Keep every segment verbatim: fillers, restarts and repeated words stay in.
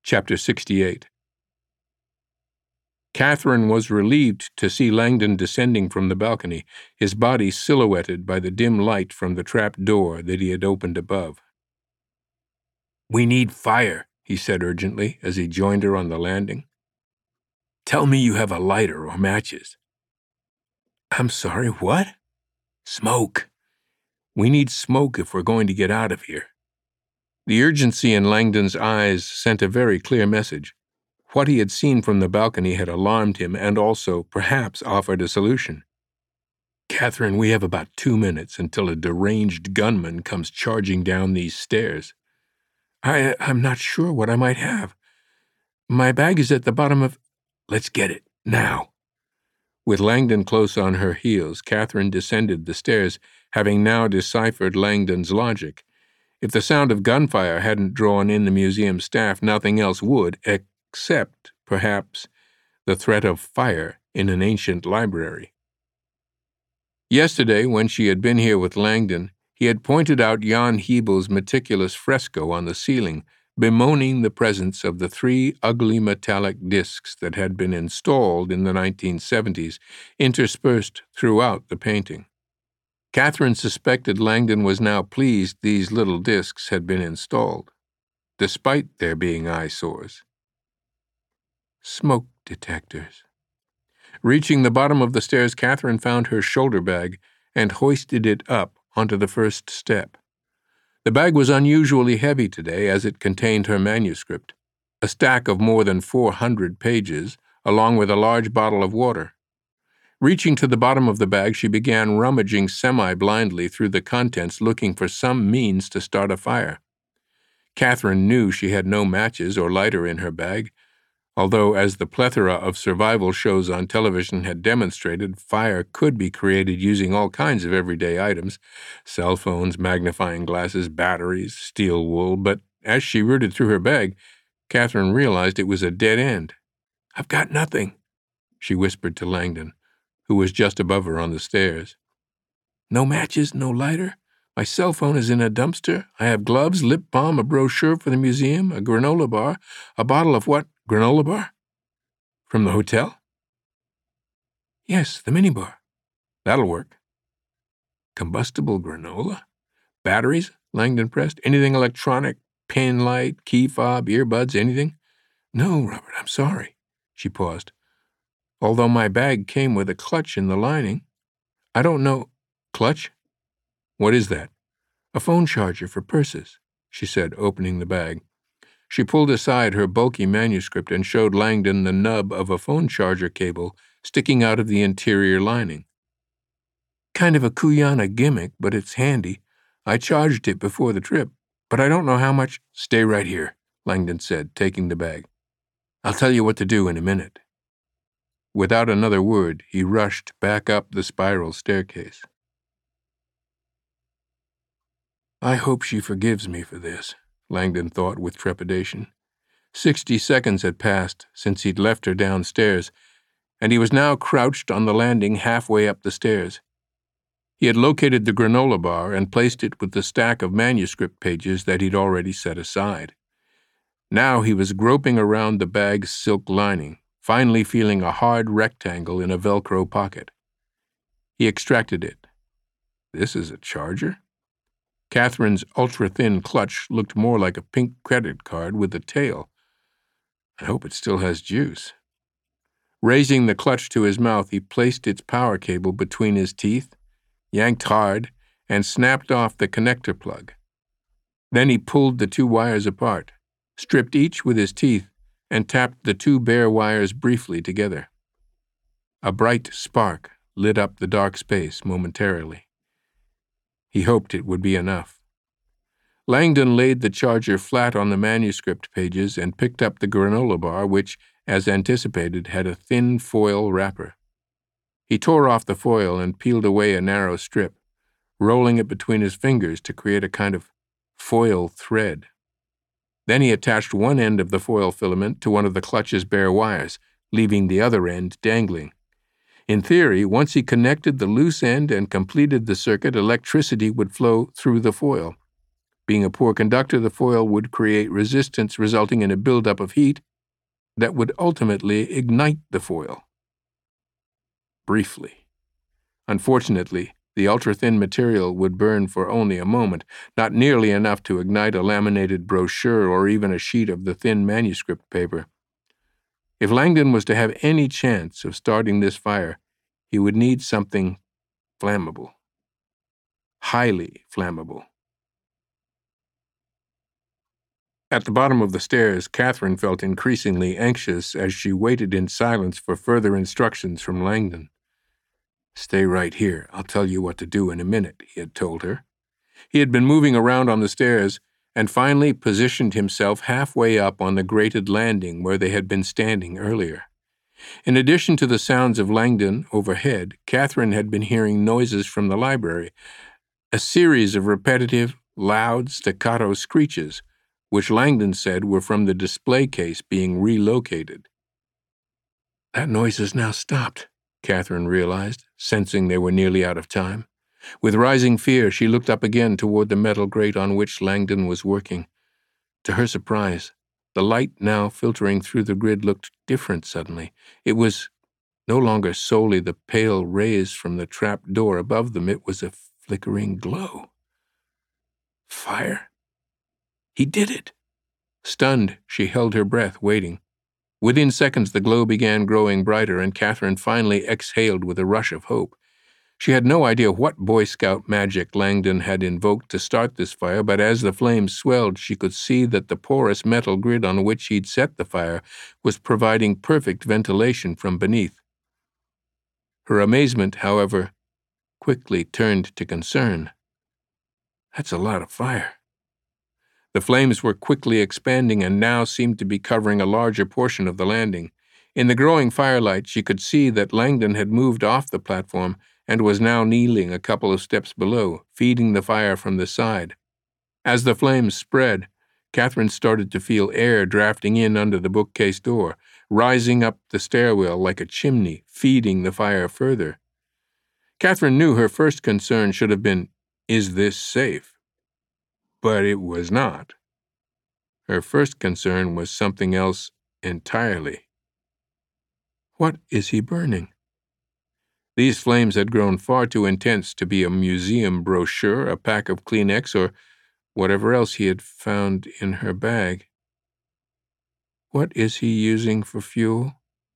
Chapter sixty-eight. Catherine was relieved to see Langdon descending from the balcony, his body silhouetted by the dim light from the trap door that he had opened above. "We need fire," he said urgently as he joined her on the landing. "Tell me you have a lighter or matches." "I'm sorry, what?" "Smoke. We need smoke if we're going to get out of here." The urgency in Langdon's eyes sent a very clear message. What he had seen from the balcony had alarmed him and also, perhaps, offered a solution. "Catherine, we have about two minutes until a deranged gunman comes charging down these stairs." I, I'm not sure what I might have. My bag is at the bottom of... Let's get it, now." With Langdon close on her heels, Catherine descended the stairs, having now deciphered Langdon's logic. If the sound of gunfire hadn't drawn in the museum staff, nothing else would, except, perhaps, the threat of fire in an ancient library. Yesterday, when she had been here with Langdon, he had pointed out Jan Hebel's meticulous fresco on the ceiling, bemoaning the presence of the three ugly metallic discs that had been installed in the nineteen seventies, interspersed throughout the painting. Catherine suspected Langdon was now pleased these little discs had been installed, despite their being eyesores. Smoke detectors. Reaching the bottom of the stairs, Catherine found her shoulder bag and hoisted it up onto the first step. The bag was unusually heavy today, as it contained her manuscript, a stack of more than four hundred pages, along with a large bottle of water. Reaching to the bottom of the bag, she began rummaging semi-blindly through the contents, looking for some means to start a fire. Catherine knew she had no matches or lighter in her bag, although, as the plethora of survival shows on television had demonstrated, fire could be created using all kinds of everyday items, cell phones, magnifying glasses, batteries, steel wool, but as she rooted through her bag, Catherine realized it was a dead end. "I've got nothing," she whispered to Langdon, who was just above her on the stairs. "No matches, no lighter? My cell phone is in a dumpster. I have gloves, lip balm, a brochure for the museum, a granola bar, a bottle of what? Granola bar? From the hotel?" "Yes, the minibar." "That'll work." "Combustible granola? Batteries?" Langdon pressed. "Anything electronic? Pin light, key fob, earbuds, anything?" "No, Robert, I'm sorry." She paused. "Although my bag came with a clutch in the lining. I don't know—" "Clutch? What is that?" "A phone charger for purses," she said, opening the bag. She pulled aside her bulky manuscript and showed Langdon the nub of a phone charger cable sticking out of the interior lining. "Kind of a Kuyana gimmick, but it's handy. I charged it before the trip, but I don't know how much—" "Stay right here," Langdon said, taking the bag. "I'll tell you what to do in a minute." Without another word, he rushed back up the spiral staircase. "I hope she forgives me for this," Langdon thought with trepidation. Sixty seconds had passed since he'd left her downstairs, and he was now crouched on the landing halfway up the stairs. He had located the granola bar and placed it with the stack of manuscript pages that he'd already set aside. Now he was groping around the bag's silk lining, finally feeling a hard rectangle in a Velcro pocket. He extracted it. This is a charger? Catherine's ultra-thin clutch looked more like a pink credit card with a tail. I hope it still has juice. Raising the clutch to his mouth, he placed its power cable between his teeth, yanked hard, and snapped off the connector plug. Then he pulled the two wires apart, stripped each with his teeth, and tapped the two bare wires briefly together. A bright spark lit up the dark space momentarily. He hoped it would be enough. Langdon laid the charger flat on the manuscript pages and picked up the granola bar, which, as anticipated, had a thin foil wrapper. He tore off the foil and peeled away a narrow strip, rolling it between his fingers to create a kind of foil thread. Then he attached one end of the foil filament to one of the clutch's bare wires, leaving the other end dangling. In theory, once he connected the loose end and completed the circuit, electricity would flow through the foil. Being a poor conductor, the foil would create resistance, resulting in a buildup of heat that would ultimately ignite the foil. Briefly. Unfortunately, the ultra-thin material would burn for only a moment, not nearly enough to ignite a laminated brochure or even a sheet of the thin manuscript paper. If Langdon was to have any chance of starting this fire, he would need something flammable. Highly flammable. At the bottom of the stairs, Catherine felt increasingly anxious as she waited in silence for further instructions from Langdon. "Stay right here. I'll tell you what to do in a minute," he had told her. He had been moving around on the stairs and finally positioned himself halfway up on the grated landing where they had been standing earlier. In addition to the sounds of Langdon overhead, Catherine had been hearing noises from the library, a series of repetitive, loud, staccato screeches, which Langdon said were from the display case being relocated. That noise has now stopped, Catherine realized, sensing they were nearly out of time. With rising fear, she looked up again toward the metal grate on which Langdon was working. To her surprise, the light now filtering through the grid looked different suddenly. It was no longer solely the pale rays from the trap door above them. It was a flickering glow. Fire. He did it. Stunned, she held her breath, waiting. Within seconds, the glow began growing brighter, and Catherine finally exhaled with a rush of hope. She had no idea what Boy Scout magic Langdon had invoked to start this fire, but as the flames swelled, she could see that the porous metal grid on which he'd set the fire was providing perfect ventilation from beneath. Her amazement, however, quickly turned to concern. That's a lot of fire. The flames were quickly expanding and now seemed to be covering a larger portion of the landing. In the growing firelight, she could see that Langdon had moved off the platform and was now kneeling a couple of steps below, feeding the fire from the side. As the flames spread, Catherine started to feel air drafting in under the bookcase door, rising up the stairwell like a chimney, feeding the fire further. Catherine knew her first concern should have been, is this safe? But it was not. Her first concern was something else entirely. What is he burning? These flames had grown far too intense to be a museum brochure, a pack of Kleenex, or whatever else he had found in her bag. What is he using for fuel?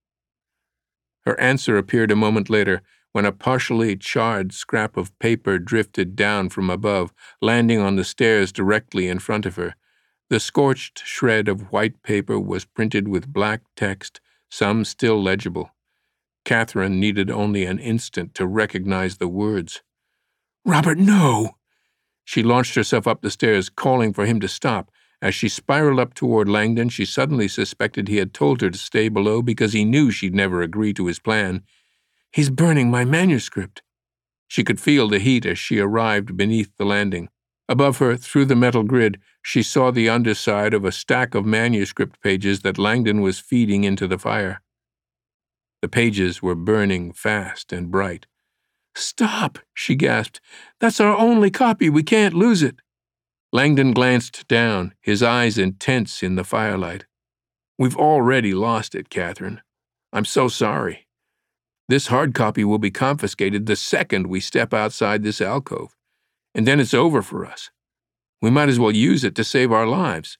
Her answer appeared a moment later, when a partially charred scrap of paper drifted down from above, landing on the stairs directly in front of her. The scorched shred of white paper was printed with black text, some still legible. Catherine needed only an instant to recognize the words. "Robert, no!" She launched herself up the stairs, calling for him to stop. As she spiraled up toward Langdon, she suddenly suspected he had told her to stay below because he knew she'd never agree to his plan. "He's burning my manuscript." She could feel the heat as she arrived beneath the landing. Above her, through the metal grid, she saw the underside of a stack of manuscript pages that Langdon was feeding into the fire. The pages were burning fast and bright. "Stop," she gasped. "That's our only copy. We can't lose it." Langdon glanced down, his eyes intense in the firelight. "We've already lost it, Catherine. I'm so sorry. This hard copy will be confiscated the second we step outside this alcove, and then it's over for us. We might as well use it to save our lives."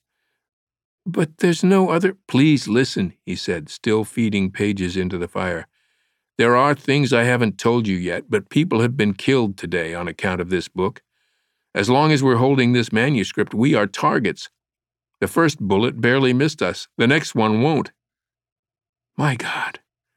"But there's no other—" "Please listen," he said, still feeding pages into the fire. "There are things I haven't told you yet, but people have been killed today on account of this book. As long as we're holding this manuscript, we are targets. The first bullet barely missed us. The next one won't." "My God.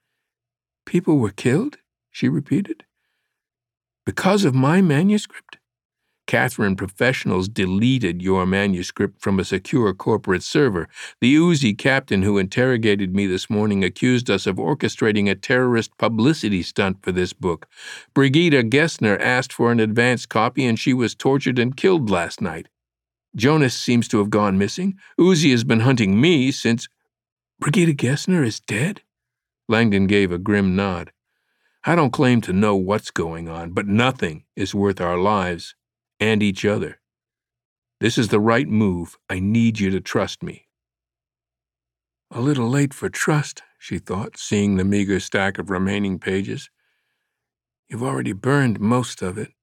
People were killed?" she repeated. "Because of my manuscript?" "Catherine, professionals deleted your manuscript from a secure corporate server. The Uzi captain who interrogated me this morning accused us of orchestrating a terrorist publicity stunt for this book. Brigida Gessner asked for an advance copy, and she was tortured and killed last night. Jonas seems to have gone missing. Uzi has been hunting me since—" "Brigida Gessner is dead?" Langdon gave a grim nod. "I don't claim to know what's going on, but nothing is worth our lives and each other." This is the right move. I need you to trust me." A little late for trust, she thought, seeing the meager stack of remaining pages. You've already burned most of it.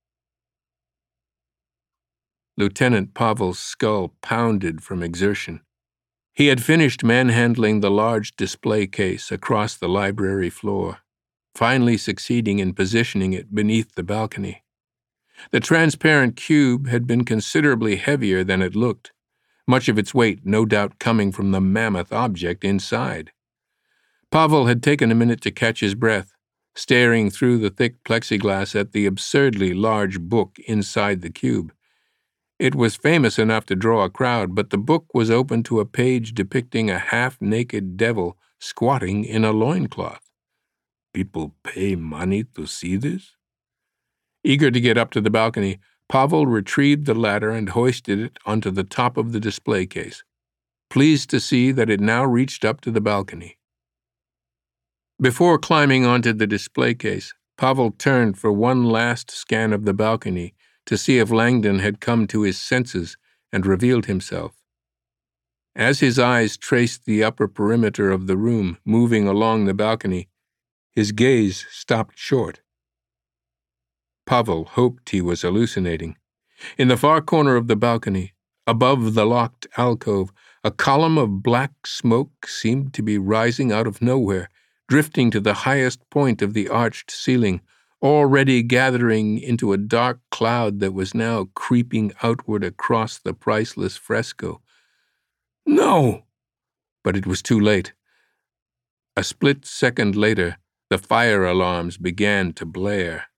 Lieutenant Pavel's skull pounded from exertion. He had finished manhandling the large display case across the library floor, finally succeeding in positioning it beneath the balcony. The transparent cube had been considerably heavier than it looked, much of its weight no doubt coming from the mammoth object inside. Pavel had taken a minute to catch his breath, staring through the thick plexiglass at the absurdly large book inside the cube. It was famous enough to draw a crowd, but the book was open to a page depicting a half-naked devil squatting in a loincloth. People pay money to see this? Eager to get up to the balcony, Pavel retrieved the ladder and hoisted it onto the top of the display case, pleased to see that it now reached up to the balcony. Before climbing onto the display case, Pavel turned for one last scan of the balcony to see if Langdon had come to his senses and revealed himself. As his eyes traced the upper perimeter of the room moving along the balcony, his gaze stopped short. Pavel hoped he was hallucinating. In the far corner of the balcony, above the locked alcove, a column of black smoke seemed to be rising out of nowhere, drifting to the highest point of the arched ceiling, already gathering into a dark cloud that was now creeping outward across the priceless fresco. No! But it was too late. A split second later, the fire alarms began to blare.